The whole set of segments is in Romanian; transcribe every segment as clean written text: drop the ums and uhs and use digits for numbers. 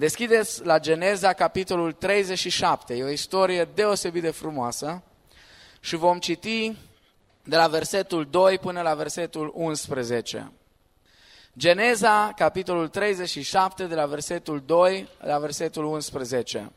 Deschideți la Geneza, capitolul 37. E o istorie deosebit de frumoasă și vom citi de la versetul 2 până la versetul 11. Geneza, capitolul 37, de la versetul 2 la versetul 11.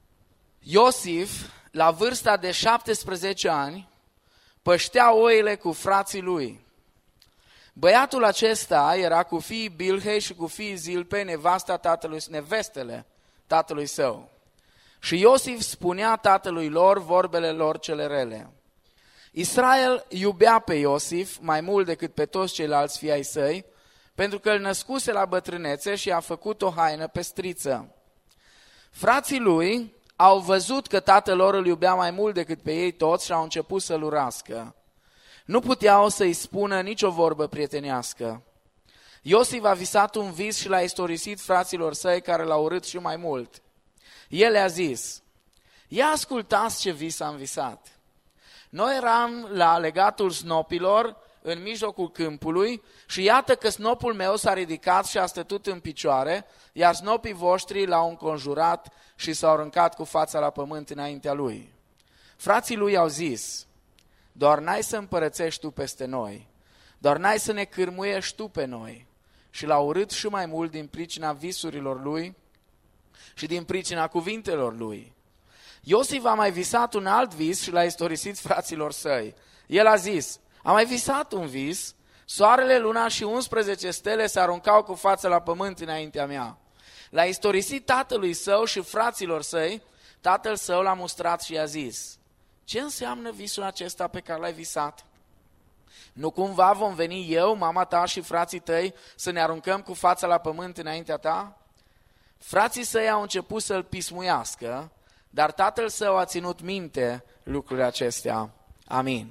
Iosif, la vârsta de 17 ani, păștea oile cu frații lui. Băiatul acesta era cu fiii Bilhei și cu fiii Zilpei, nevestele tatălui său. Și Iosif spunea tatălui lor vorbele lor cele rele. Israel iubea pe Iosif mai mult decât pe toți ceilalți fii ai săi, pentru că îl născuse la bătrânețe și a făcut o haină pestriță. Frații lui au văzut că tatăl lor îl iubea mai mult decât pe ei toți și au început să-l urască. Nu puteau să-i spună nicio vorbă prietenească. Iosif a visat un vis și l-a istorisit fraților săi care l-au urât și mai mult. El le-a zis: ia ascultați ce vis am visat. Noi eram la legatul snopilor în mijlocul câmpului și iată că snopul meu s-a ridicat și a stătut în picioare, iar snopii voștri l-au înconjurat și s-au aruncat cu fața la pământ înaintea lui. Frații lui au zis: doar n-ai să împărățești tu peste noi, doar n-ai să ne cârmuiești tu pe noi. Și l-au urât și mai mult din pricina visurilor lui și din pricina cuvintelor lui. Iosif a mai visat un alt vis și l-a istorisit fraților săi. El a zis: am mai visat un vis, soarele, luna și 11 stele se aruncau cu fața la pământ înaintea mea. L-a istorisit tatălui său și fraților săi, tatăl său l-a mustrat și i-a zis: ce înseamnă visul acesta pe care l-ai visat? Nu cumva vom veni eu, mama ta și frații tăi să ne aruncăm cu fața la pământ înaintea ta? Frații săi au început să-l pismuiască, dar tatăl său a ținut minte lucrurile acestea. Amin.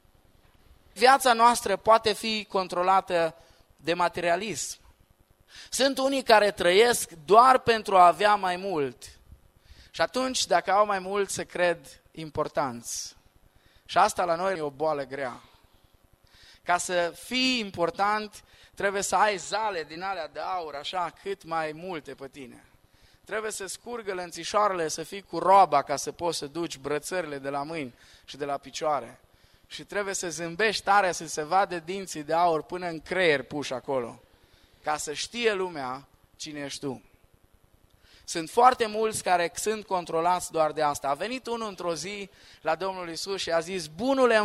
Viața noastră poate fi controlată de materialism. Sunt unii care trăiesc doar pentru a avea mai mult. Și atunci, dacă au mai mult, se cred importanți. Și asta la noi e o boală grea. Ca să fii important, trebuie să ai zale din alea de aur, așa, cât mai multe pe tine. Trebuie să scurgă lănțișoarele, să fii cu roaba ca să poți să duci brățările de la mâini și de la picioare. Și trebuie să zâmbești tare, să se vadă dinții de aur până în creier puși acolo, ca să știe lumea cine ești tu. Sunt foarte mulți care sunt controlați doar de asta. A venit unul într-o zi la Domnul Iisus și a zis: bunule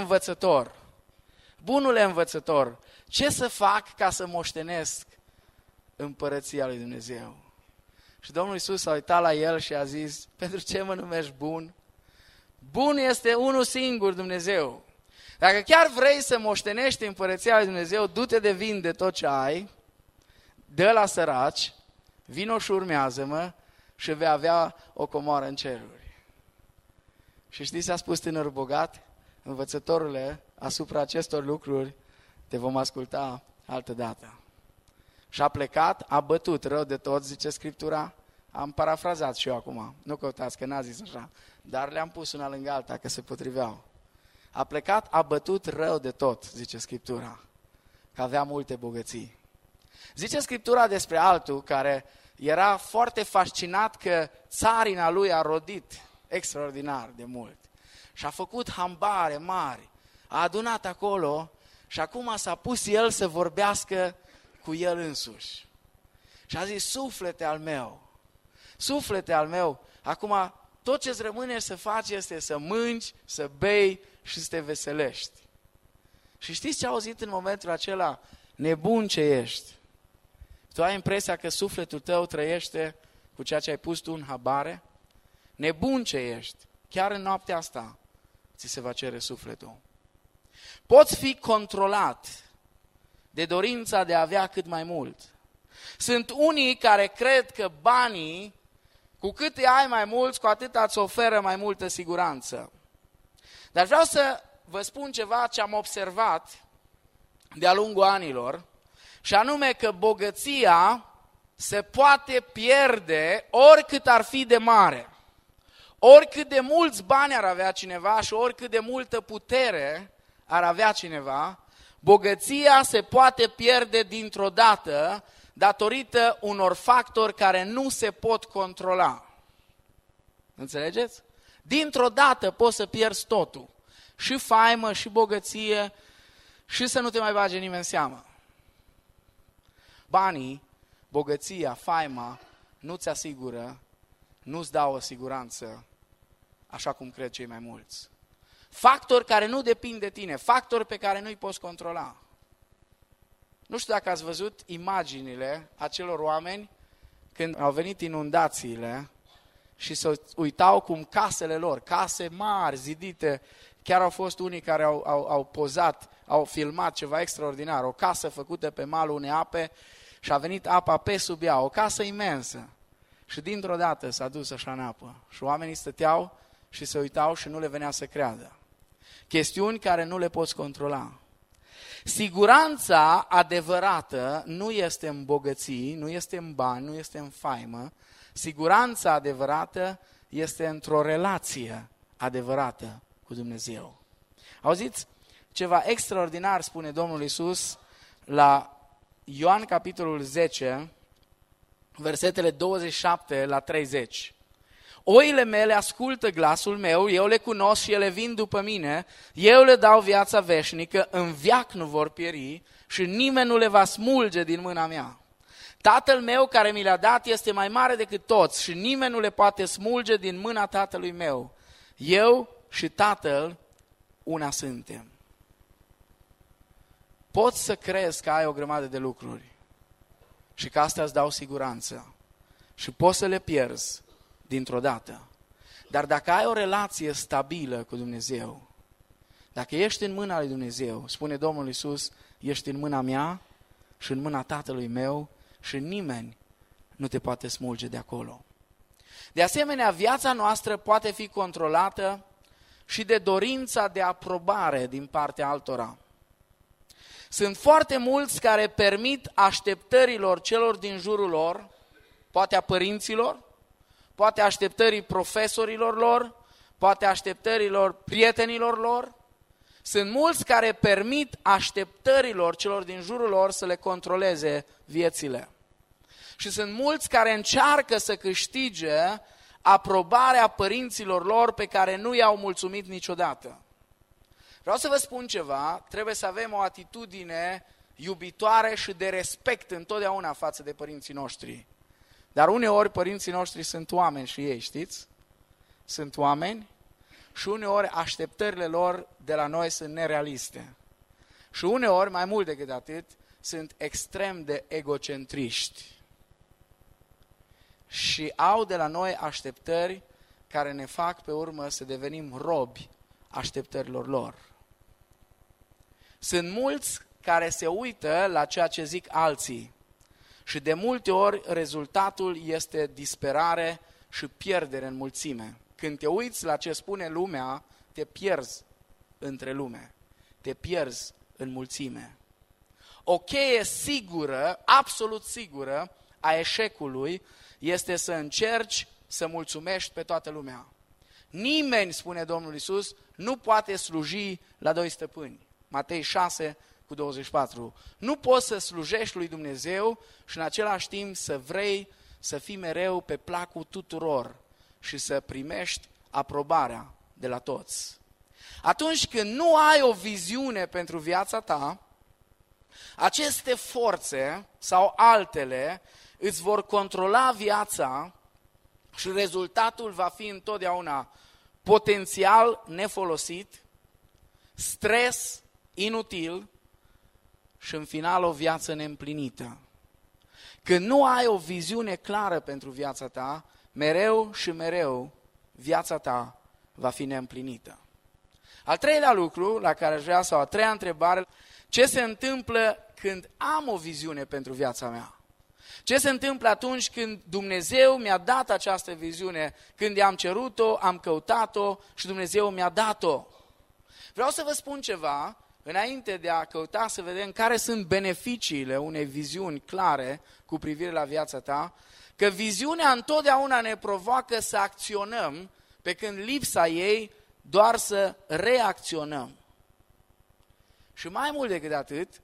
învățător, ce să fac ca să moștenesc împărăția lui Dumnezeu? Și Domnul Iisus s-a uitat la el și a zis: pentru ce mă numești bun? Bun este unul singur, Dumnezeu. Dacă chiar vrei să moștenești împărăția lui Dumnezeu, du-te de vinde tot ce ai, dă la săraci, vino și urmează-mă și vei avea o comoară în ceruri. Și știți ce a spus tânărul bogat? Învățătorule, asupra acestor lucruri te vom asculta altă dată. Și a plecat, a bătut rău de tot, zice Scriptura. Am parafrazat și eu acum, nu căutați că n-a zis așa, dar le-am pus una lângă alta că se potriveau. A plecat, a bătut rău de tot, zice Scriptura, că avea multe bogății. Zice Scriptura despre altul care era foarte fascinat că țarina lui a rodit extraordinar de mult. Și a făcut hambare mari, a adunat acolo și acum s-a pus el să vorbească cu el însuși. Și a zis: suflete al meu, acum tot ce-ți rămâne să faci este să mânci, să bei și să te veselești. Și știți ce a auzit în momentul acela? Nebun ce ești! Tu ai impresia că sufletul tău trăiește cu ceea ce ai pus tu în habare? Nebun ce ești! Chiar în noaptea asta ți se va cere sufletul. Poți fi controlat de dorința de a avea cât mai mult. Sunt unii care cred că banii, cu cât îi ai mai mulți, cu atât îți oferă mai multă siguranță. Dar vreau să vă spun ceva ce am observat de-a lungul anilor, și anume că bogăția se poate pierde oricât ar fi de mare. Oricât de mulți bani ar avea cineva și oricât de multă putere ar avea cineva, bogăția se poate pierde dintr-o dată datorită unor factori care nu se pot controla. Înțelegeți? Dintr-o dată poți să pierzi totul. Și faimă, și bogăție, și să nu te mai bage nimeni în seamă. Banii, bogăția, faima nu-ți asigură, nu-ți dau o siguranță așa cum cred cei mai mulți. Factori care nu depind de tine, factori pe care nu-i poți controla. Nu știu dacă ați văzut imaginile acelor oameni când au venit inundațiile și se uitau cum casele lor, case mari, zidite, chiar au fost unii care au pozat, au filmat ceva extraordinar, o casă făcută pe malul unei ape și a venit apa pe sub ea, o casă imensă. Și dintr-o dată s-a dus așa în apă și oamenii stăteau și se uitau și nu le venea să creadă. Chestiuni care nu le poți controla. Siguranța adevărată nu este în bogății, nu este în bani, nu este în faimă. Siguranța adevărată este într-o relație adevărată cu Dumnezeu. Auziți? Ceva extraordinar spune Domnul Iisus la Ioan capitolul 10, versetele 27 la 30. Oile mele ascultă glasul meu, eu le cunosc și ele vin după mine, eu le dau viața veșnică, în veac nu vor pieri și nimeni nu le va smulge din mâna mea. Tatăl meu care mi le-a dat este mai mare decât toți și nimeni nu le poate smulge din mâna tatălui meu. Eu și Tatăl una suntem. Poți să crezi că ai o grămadă de lucruri și că astea îți dau siguranță și poți să le pierzi dintr-o dată. Dar dacă ai o relație stabilă cu Dumnezeu, dacă ești în mâna lui Dumnezeu, spune Domnul Iisus, ești în mâna mea și în mâna Tatălui meu și nimeni nu te poate smulge de acolo. De asemenea, viața noastră poate fi controlată și de dorința de aprobare din partea altora. Sunt foarte mulți care permit așteptărilor celor din jurul lor, poate a părinților, poate așteptării profesorilor lor, poate așteptărilor prietenilor lor. Sunt mulți care permit așteptărilor celor din jurul lor să le controleze viețile. Și sunt mulți care încearcă să câștige aprobarea părinților lor pe care nu i-au mulțumit niciodată. Vreau să vă spun ceva, trebuie să avem o atitudine iubitoare și de respect întotdeauna față de părinții noștri. Dar uneori părinții noștri sunt oameni și ei, știți? Sunt oameni și uneori așteptările lor de la noi sunt nerealiste. Și uneori, mai mult decât atât, sunt extrem de egocentriști. Și au de la noi așteptări care ne fac pe urmă să devenim robi așteptărilor lor. Sunt mulți care se uită la ceea ce zic alții și de multe ori rezultatul este disperare și pierdere în mulțime. Când te uiți la ce spune lumea, te pierzi între lume, te pierzi în mulțime. O cheie sigură, absolut sigură, a eșecului este să încerci să mulțumești pe toată lumea. Nimeni, spune Domnul Iisus, nu poate sluji la doi stăpâni. Matei 6 cu 24. Nu poți să slujești lui Dumnezeu și în același timp să vrei să fii mereu pe placul tuturor și să primești aprobarea de la toți. Atunci când nu ai o viziune pentru viața ta, aceste forțe sau altele îți vor controla viața și rezultatul va fi întotdeauna potențial nefolosit, stres inutil și în final o viață neîmplinită. Când nu ai o viziune clară pentru viața ta, mereu și mereu viața ta va fi neîmplinită. Al treilea lucru la care aș vrea, sau a treia întrebare, ce se întâmplă când am o viziune pentru viața mea? Ce se întâmplă atunci când Dumnezeu mi-a dat această viziune, când i-am cerut-o, am căutat-o și Dumnezeu mi-a dat-o? Vreau să vă spun ceva, înainte de a căuta să vedem care sunt beneficiile unei viziuni clare cu privire la viața ta, că viziunea întotdeauna ne provoacă să acționăm, pe când lipsa ei doar să reacționăm. Și mai mult decât atât,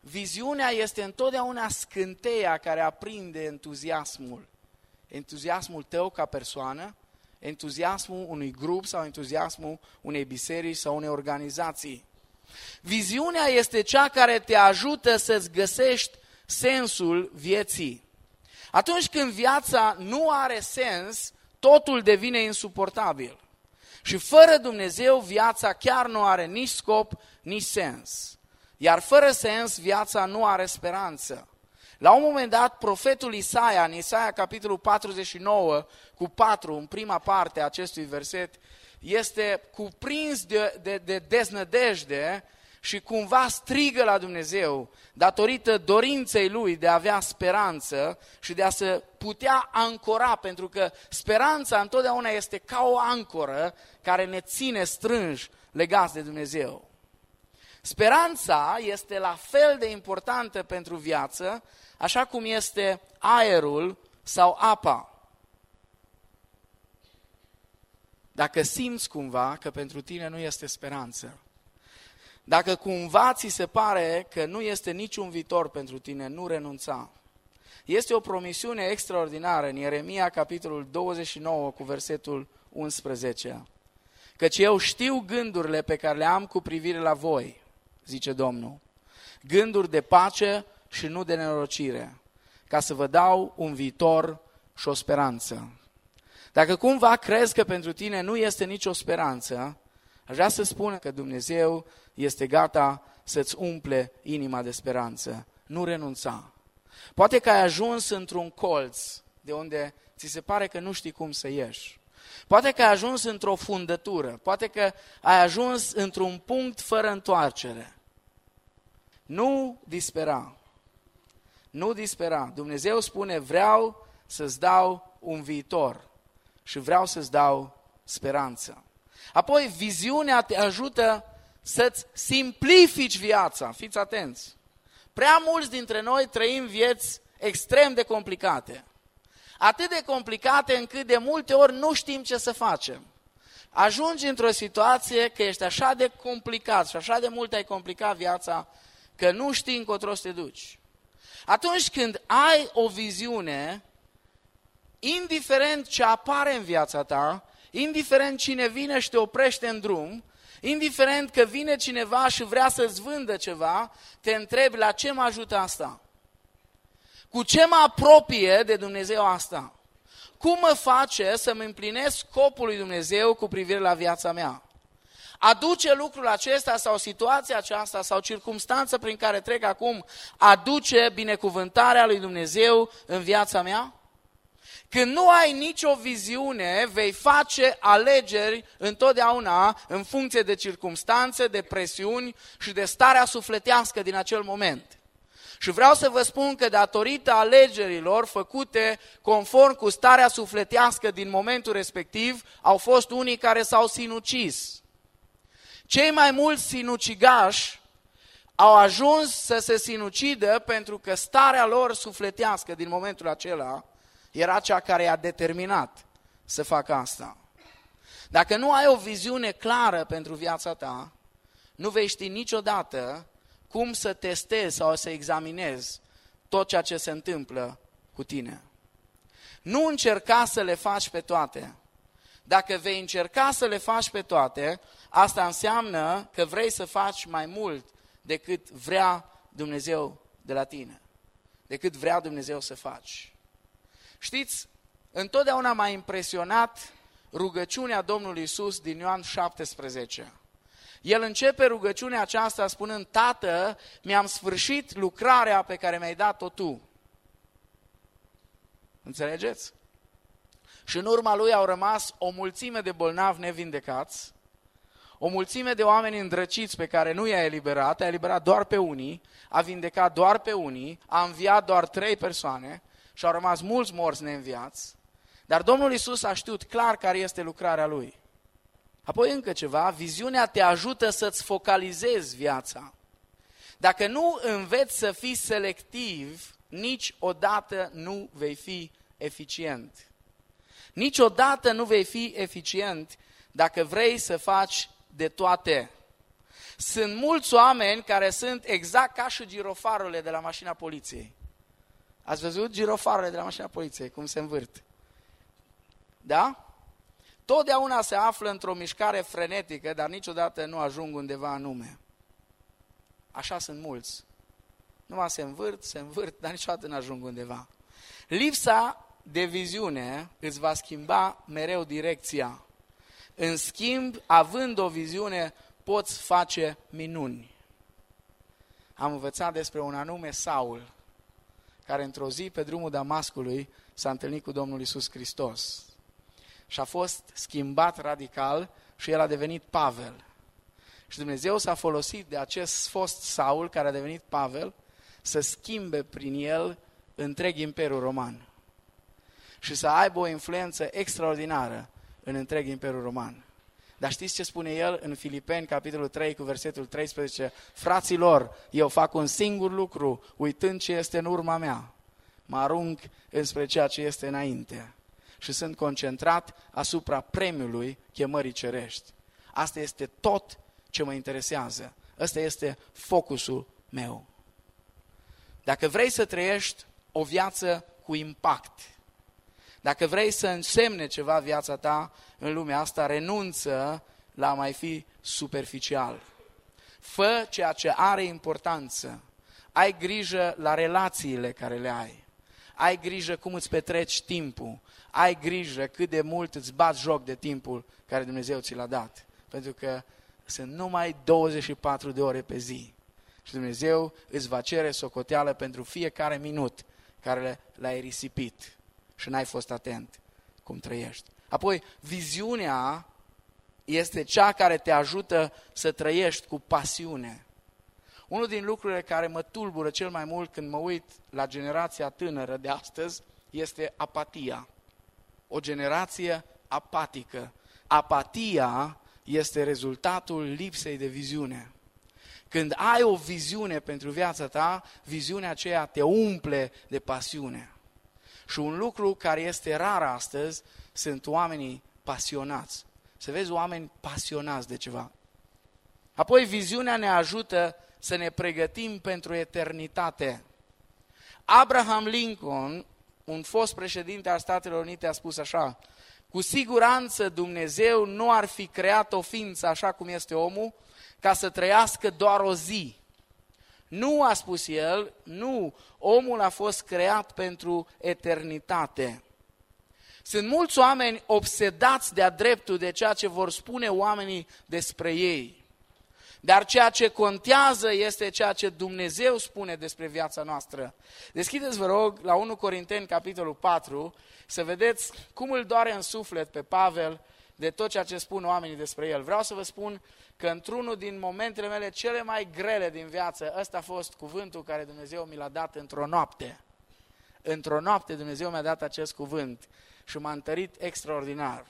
viziunea este întotdeauna scânteia care aprinde entuziasmul. Entuziasmul tău ca persoană, entuziasmul unui grup sau entuziasmul unei biserici sau unei organizații. Viziunea este cea care te ajută să-ți găsești sensul vieții. Atunci când viața nu are sens, totul devine insuportabil. Și fără Dumnezeu, viața chiar nu are nici scop, nici sens. Iar fără sens, viața nu are speranță. La un moment dat, profetul Isaia, în Isaia capitolul 49, cu 4, în prima parte a acestui verset, este cuprins de deznădejde și cumva strigă la Dumnezeu datorită dorinței lui de a avea speranță și de a se putea ancora, pentru că speranța întotdeauna este ca o ancoră care ne ține strânși legați de Dumnezeu. Speranța este la fel de importantă pentru viață, așa cum este aerul sau apa. Dacă simți cumva că pentru tine nu este speranță, dacă cumva ți se pare că nu este niciun viitor pentru tine, nu renunța. Este o promisiune extraordinară în Ieremia, capitolul 29, cu versetul 11. Căci eu știu gândurile pe care le am cu privire la voi, zice Domnul, gânduri de pace și nu de nenorocire, ca să vă dau un viitor și o speranță. Dacă cumva crezi că pentru tine nu este nicio speranță, aș vrea să spun că Dumnezeu este gata să-ți umple inima de speranță. Nu renunța. Poate că ai ajuns într-un colț de unde ți se pare că nu știi cum să ieși. Poate că ai ajuns într-o fundătură. Poate că ai ajuns într-un punct fără întoarcere. Nu dispera. Nu dispera. Dumnezeu spune, vreau să-ți dau un viitor și vreau să-ți dau speranță. Apoi, viziunea te ajută să-ți simplifici viața. Fiți atenți! Prea mulți dintre noi trăim vieți extrem de complicate. Atât de complicate încât de multe ori nu știm ce să facem. Ajungi într-o situație că ești așa de complicat și așa de mult ai complicat viața că nu știi încotro să te duci. Atunci când ai o viziune, indiferent ce apare în viața ta, indiferent cine vine și te oprește în drum, indiferent că vine cineva și vrea să-ți vândă ceva, te întrebi la ce mă ajută asta? Cu ce mă apropie de Dumnezeu asta? Cum mă face să-mi împlinesc scopul lui Dumnezeu cu privire la viața mea? Aduce lucrul acesta sau situația aceasta sau circumstanța prin care trec acum, aduce binecuvântarea lui Dumnezeu în viața mea? Când nu ai nicio viziune, vei face alegeri întotdeauna în funcție de circumstanțe, de presiuni și de starea sufletească din acel moment. Și vreau să vă spun că datorită alegerilor făcute conform cu starea sufletească din momentul respectiv, au fost unii care s-au sinucis. Cei mai mulți sinucigași au ajuns să se sinucidă pentru că starea lor sufletească din momentul acela era cea care i-a determinat să facă asta. Dacă nu ai o viziune clară pentru viața ta, nu vei ști niciodată cum să testezi sau să examinezi tot ceea ce se întâmplă cu tine. Nu încerca să le faci pe toate. Dacă vei încerca să le faci pe toate, asta înseamnă că vrei să faci mai mult decât vrea Dumnezeu de la tine. Decât vrea Dumnezeu să faci. Știți, întotdeauna m-a impresionat rugăciunea Domnului Iisus din Ioan 17. El începe rugăciunea aceasta spunând, Tată, mi-am sfârșit lucrarea pe care mi-ai dat-o Tu. Înțelegeți? Și în urma lui au rămas o mulțime de bolnavi nevindecați, o mulțime de oameni îndrăciți pe care nu i-a eliberat, a eliberat doar pe unii, a vindecat doar pe unii, a înviat doar 3 persoane și au rămas mulți morți neînviați, dar Domnul Iisus a știut clar care este lucrarea Lui. Apoi încă ceva, viziunea te ajută să-ți focalizezi viața. Dacă nu înveți să fii selectiv, niciodată nu vei fi eficient. Niciodată nu vei fi eficient dacă vrei să faci de toate. Sunt mulți oameni care sunt exact ca și girofarurile de la mașina poliției. Ați văzut girofarurile de la mașina poliției, cum se învârt? Da? Totdeauna se află într-o mișcare frenetică, dar niciodată nu ajung undeva anume. Așa sunt mulți. Numai se învârt, dar niciodată nu ajung undeva. Lipsa de viziune îți va schimba mereu direcția. În schimb, având o viziune, poți face minuni. Am învățat despre un anume Saul, care într-o zi pe drumul Damascului s-a întâlnit cu Domnul Iisus Hristos. Și a fost schimbat radical și el a devenit Pavel. Și Dumnezeu s-a folosit de acest fost Saul, care a devenit Pavel, să schimbe prin el întreg Imperiul Roman. Și să aibă o influență extraordinară în întreg Imperiul Roman. Dar știți ce spune el în Filipeni, capitolul 3, cu versetul 13? Fraților, eu fac un singur lucru, uitând ce este în urma mea. Mă arunc înspre ceea ce este înainte. Și sunt concentrat asupra premiului chemării cerești. Asta este tot ce mă interesează. Ăsta este focusul meu. Dacă vrei să trăiești o viață cu impact, dacă vrei să însemne ceva viața ta în lumea asta, renunță la a mai fi superficial. Fă ceea ce are importanță. Ai grijă la relațiile care le ai. Ai grijă cum îți petreci timpul. Ai grijă cât de mult îți bați joc de timpul care Dumnezeu ți l-a dat. Pentru că sunt numai 24 de ore pe zi. Și Dumnezeu îți va cere socoteală pentru fiecare minut care l-ai risipit și n-ai fost atent cum trăiești. Apoi, viziunea este cea care te ajută să trăiești cu pasiune. Unul din lucrurile care mă tulbură cel mai mult când mă uit la generația tânără de astăzi este apatia. O generație apatică. Apatia este rezultatul lipsei de viziune. Când ai o viziune pentru viața ta, viziunea aceea te umple de pasiune. Și un lucru care este rar astăzi sunt oamenii pasionați. Să vezi oameni pasionați de ceva. Apoi viziunea ne ajută să ne pregătim pentru eternitate. Abraham Lincoln, un fost președinte al Statelor Unite, a spus așa: cu siguranță Dumnezeu nu ar fi creat o ființă așa cum este omul, ca să trăiască doar o zi. Nu, a spus el, nu, omul a fost creat pentru eternitate. Sunt mulți oameni obsedați de-a dreptul de ceea ce vor spune oamenii despre ei. Dar ceea ce contează este ceea ce Dumnezeu spune despre viața noastră. Deschideți, vă rog, la 1 Corinteni, capitolul 4, să vedeți cum îl doare în suflet pe Pavel de tot ceea ce spun oamenii despre el. Vreau să vă spun că într-unul din momentele mele cele mai grele din viață, ăsta a fost cuvântul care Dumnezeu mi l-a dat într-o noapte. Într-o noapte Dumnezeu mi-a dat acest cuvânt și m-a întărit extraordinar.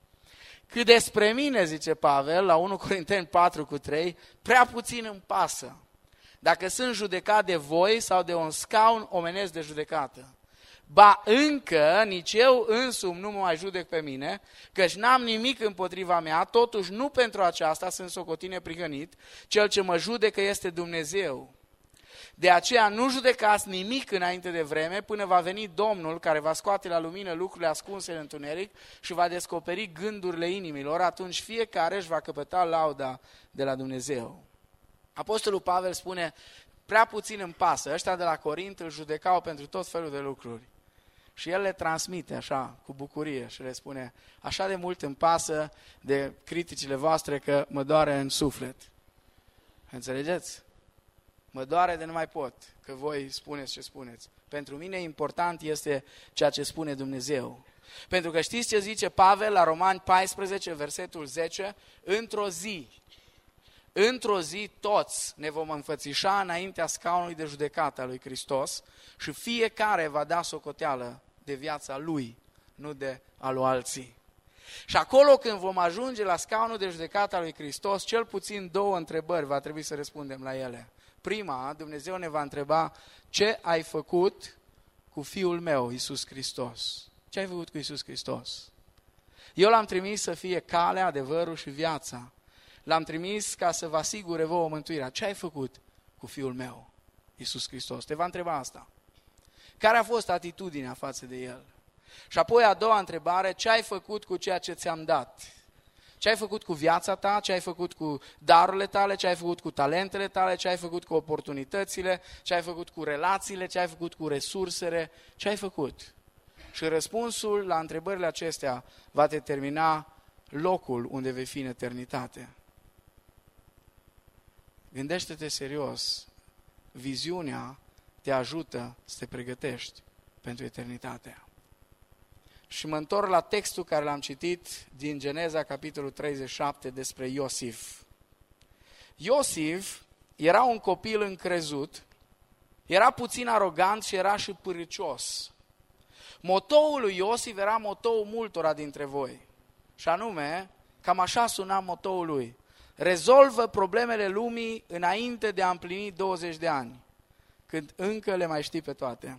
Cât despre mine, zice Pavel, la 1 Corinteni 4:3, prea puțin îmi pasă dacă sunt judecat de voi sau de un scaun omenesc de judecată. Ba încă nici eu însumi nu mă mai judec pe mine, căci n-am nimic împotriva mea, totuși nu pentru aceasta sunt socotit neprihănit, cel ce mă judecă este Dumnezeu. De aceea nu judecați nimic înainte de vreme, până va veni Domnul, care va scoate la lumină lucrurile ascunse în întuneric și va descoperi gândurile inimilor, atunci fiecare își va căpăta lauda de la Dumnezeu. Apostolul Pavel spune, prea puțin îmi pasă, ăștia de la Corint îl judecau pentru tot felul de lucruri. Și el le transmite așa, cu bucurie și le spune, așa de mult îmi pasă de criticile voastre că mă doare în suflet. Înțelegeți? Mă doare de nu mai pot, că voi spuneți ce spuneți. Pentru mine important este ceea ce spune Dumnezeu. Pentru că știți ce zice Pavel la Romani 14, versetul 10? Într-o zi toți ne vom înfățișa înaintea scaunului de judecată al lui Hristos și fiecare va da socoteală de viața lui, nu de a lui alții. Și acolo când vom ajunge la scaunul de judecată al lui Hristos, cel puțin două întrebări va trebui să răspundem la ele. Prima, Dumnezeu ne va întreba, ce ai făcut cu Fiul meu, Iisus Hristos? Ce ai făcut cu Iisus Hristos? Eu l-am trimis să fie calea, adevărul și viața. l-am trimis ca să vă asigure vouă mântuirea. Ce ai făcut cu Fiul meu, Iisus Hristos? Te va întreba asta. Care a fost atitudinea față de El? Și apoi a doua întrebare, ce ai făcut cu ceea ce ți-am dat? Ce ai făcut cu viața ta, ce ai făcut cu darurile tale, ce ai făcut cu talentele tale, ce ai făcut cu oportunitățile, ce ai făcut cu relațiile, ce ai făcut cu resursele, ce ai făcut? Și răspunsul la întrebările acestea va determina locul unde vei fi în eternitate. Gândește-te serios, viziunea te ajută să te pregătești pentru eternitate. Și mă întorc la textul care l-am citit din Geneza, capitolul 37, despre Iosif. Iosif era un copil încrezut, era puțin arogant și era și pârâcios. Motoul lui Iosif era motoul multora dintre voi. Și anume, cam așa suna motoul lui. Rezolvă problemele lumii înainte de a împlini 20 de ani, când încă le mai știi pe toate.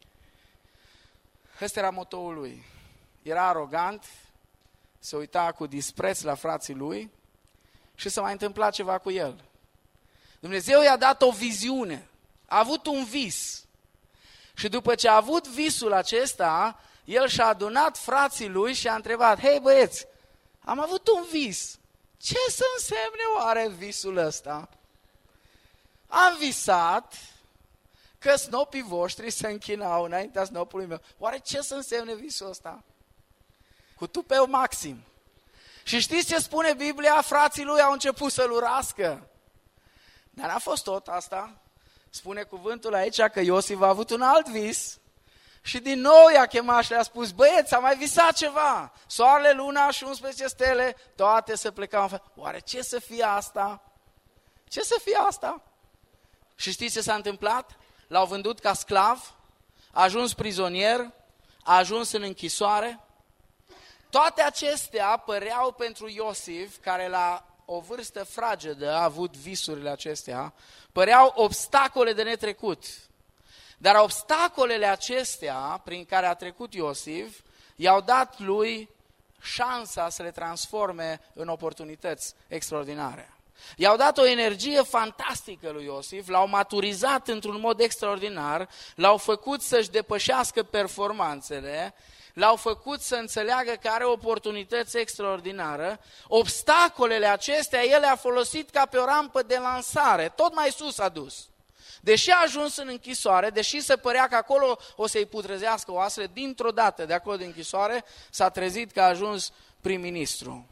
Ăsta era motoul lui. Era arogant, se uita cu dispreț la frații lui și s-a mai întâmplat ceva cu el. Dumnezeu i-a dat o viziune, a avut un vis. Și după ce a avut visul acesta, el și-a adunat frații lui și a întrebat, hei băieți, am avut un vis, ce să însemne oare visul ăsta? Am visat că snopii voștri se închinau înaintea snopului meu. Oare ce să însemne visul ăsta? Cu tupeu maxim. Și știți ce spune Biblia? Frații lui au început să-l urască. Dar n-a fost tot asta. Spune cuvântul aici că Iosif a avut un alt vis și din nou i-a chemat și le-a spus, băieți, am mai visat ceva. Soarele, luna și 11 stele, toate se plecau. Oare ce să fie asta? Ce să fie asta? Și știți ce s-a întâmplat? L-au vândut ca sclav, a ajuns prizonier, a ajuns în închisoare. Toate acestea păreau pentru Iosif, care la o vârstă fragedă a avut visurile acestea, păreau obstacole de netrecut. Dar obstacolele acestea prin care a trecut Iosif i-au dat lui șansa să le transforme în oportunități extraordinare. I-au dat o energie fantastică lui Iosif, l-au maturizat într-un mod extraordinar, l-au făcut să-și depășească performanțele, l-au făcut să înțeleagă că are oportunități extraordinare. Obstacolele acestea el le-a folosit ca pe o rampă de lansare, tot mai sus a dus. Deși a ajuns în închisoare, deși se părea că acolo o să-i putrezească oasele, dintr-o dată de acolo de închisoare s-a trezit că a ajuns prim-ministru.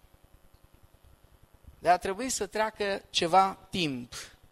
Dar a trebuit să treacă ceva timp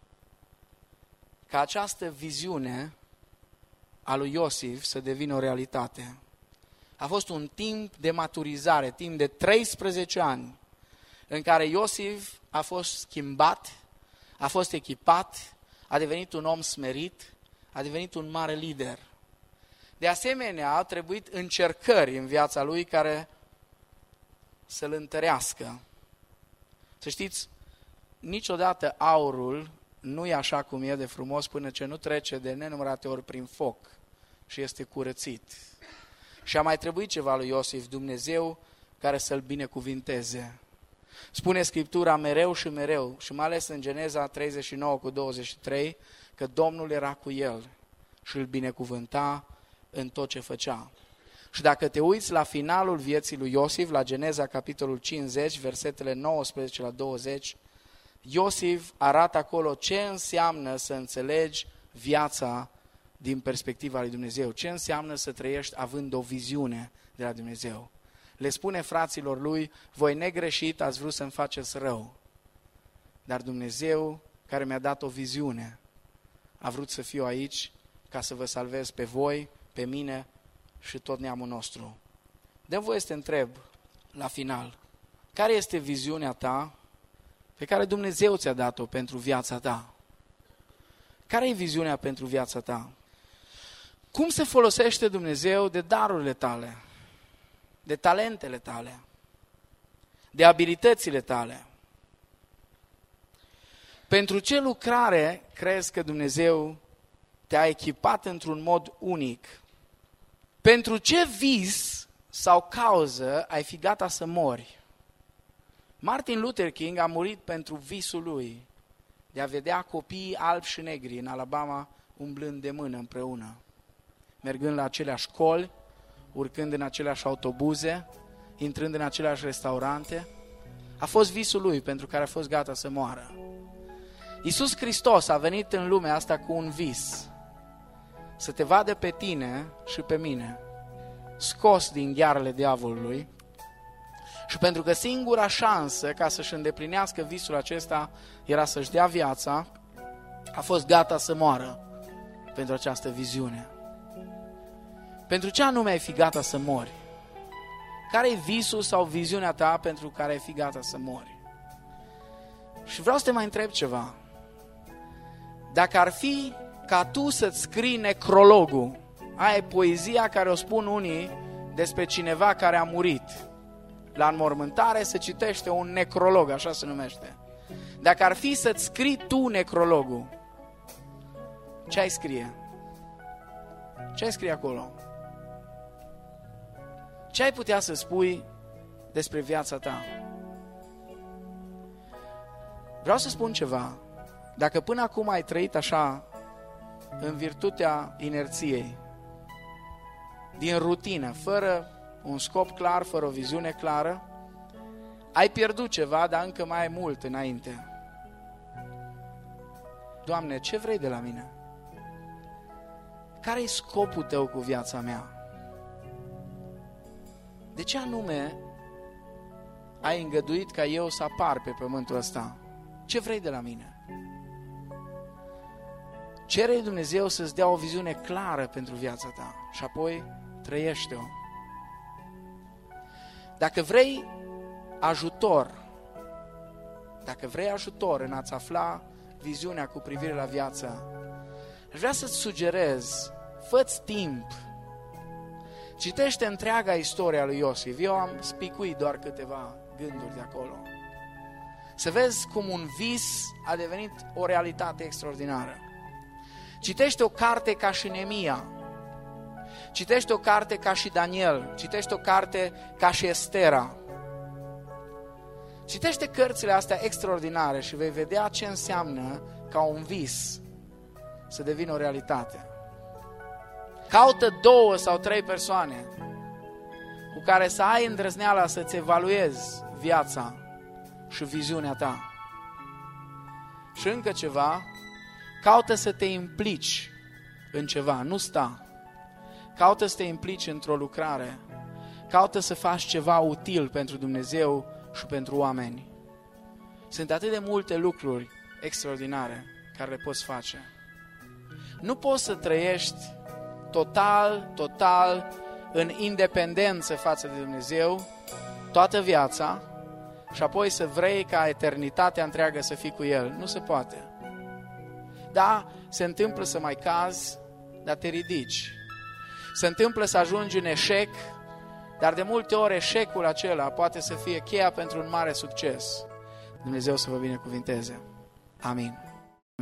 ca această viziune a lui Iosif să devină o realitate. A fost un timp de maturizare, timp de 13 ani, în care Iosif a fost schimbat, a fost echipat, a devenit un om smerit, a devenit un mare lider. De asemenea, au trebuit încercări în viața lui care să-l întărească. Să știți, niciodată aurul nu e așa cum e de frumos până ce nu trece de nenumărate ori prin foc și este curățit. Și a mai trebuit ceva lui Iosif, Dumnezeu care să-l binecuvinteze. Spune Scriptura mereu și mereu, și mai ales în Geneza 39:23, că Domnul era cu el și îl binecuvânta în tot ce făcea. Și dacă te uiți la finalul vieții lui Iosif, la Geneza capitolul 50, versetele 19 la 20, Iosif arată acolo ce înseamnă să înțelegi viața din perspectiva lui Dumnezeu, ce înseamnă să trăiești având o viziune de la Dumnezeu. Le spune fraților lui, voi negreșit ați vrut să-mi faceți rău, dar Dumnezeu care mi-a dat o viziune a vrut să fiu aici ca să vă salvez pe voi, pe mine și tot neamul nostru. Dă-mi voie să te întreb la final, care este viziunea ta pe care Dumnezeu ți-a dat-o pentru viața ta? Care e viziunea pentru viața ta? Cum se folosește Dumnezeu de darurile tale, de talentele tale, de abilitățile tale? Pentru ce lucrare crezi că Dumnezeu te-a echipat într-un mod unic? Pentru ce vis sau cauză ai fi gata să mori? Martin Luther King a murit pentru visul lui de a vedea copiii albi și negri în Alabama umblând de mână împreună, mergând la aceleași școli, urcând în aceleași autobuze, intrând în aceleași restaurante. A fost visul lui pentru care a fost gata să moară. Iisus Hristos a venit în lumea asta cu un vis, să te vadă pe tine și pe mine, scos din ghearele diavolului, și pentru că singura șansă ca să-și îndeplinească visul acesta era să-și dea viața, a fost gata să moară pentru această viziune. Pentru ce anume ai fi gata să mori? Care e visul sau viziunea ta pentru care ai fi gata să mori? Și vreau să te mai întreb ceva. Dacă ar fi ca tu să-ți scrii necrologul, aia e poezia care o spun unii despre cineva care a murit. La înmormântare se citește un necrolog, așa se numește. Dacă ar fi să-ți scrii tu necrologul, ce ai scrie? Ce ai scrie acolo? Ce ai putea să spui despre viața ta? Vreau să spun ceva. Dacă până acum ai trăit așa, în virtutea inerției, din rutină, fără un scop clar, fără o viziune clară, ai pierdut ceva, dar încă mai ai mult înainte. Doamne, ce vrei de la mine? Care e scopul tău cu viața mea? De ce anume ai îngăduit ca eu să apar pe pământul ăsta? Ce vrei de la mine? Cere-i Dumnezeu să-ți dea o viziune clară pentru viața ta și apoi trăiește-o. Dacă vrei ajutor în a-ți afla viziunea cu privire la viață, aș vrea să-ți sugerez, fă-ți timp, citește întreaga istoria lui Iosif. Eu am spicuit doar câteva gânduri de acolo. Să vezi cum un vis a devenit o realitate extraordinară. Citește o carte ca și Neemia, citește o carte ca și Daniel, citește o carte ca și Estera. Citește cărțile astea extraordinare și vei vedea ce înseamnă ca un vis să devină o realitate. Caută 2 sau 3 persoane cu care să ai îndrăzneala să-ți evaluezi viața și viziunea ta. Și încă ceva, caută să te implici în ceva, nu sta. Caută să te implici într-o lucrare. Caută să faci ceva util pentru Dumnezeu și pentru oameni. Sunt atât de multe lucruri extraordinare care le poți face. Nu poți să trăiești total în independență față de Dumnezeu toată viața și apoi să vrei ca eternitatea întreagă să fii cu El. Nu se poate. Da, se întâmplă să mai cazi, dar te ridici. Se întâmplă să ajungi în eșec, dar de multe ori eșecul acela poate să fie cheia pentru un mare succes. Dumnezeu să vă binecuvinteze. Amin.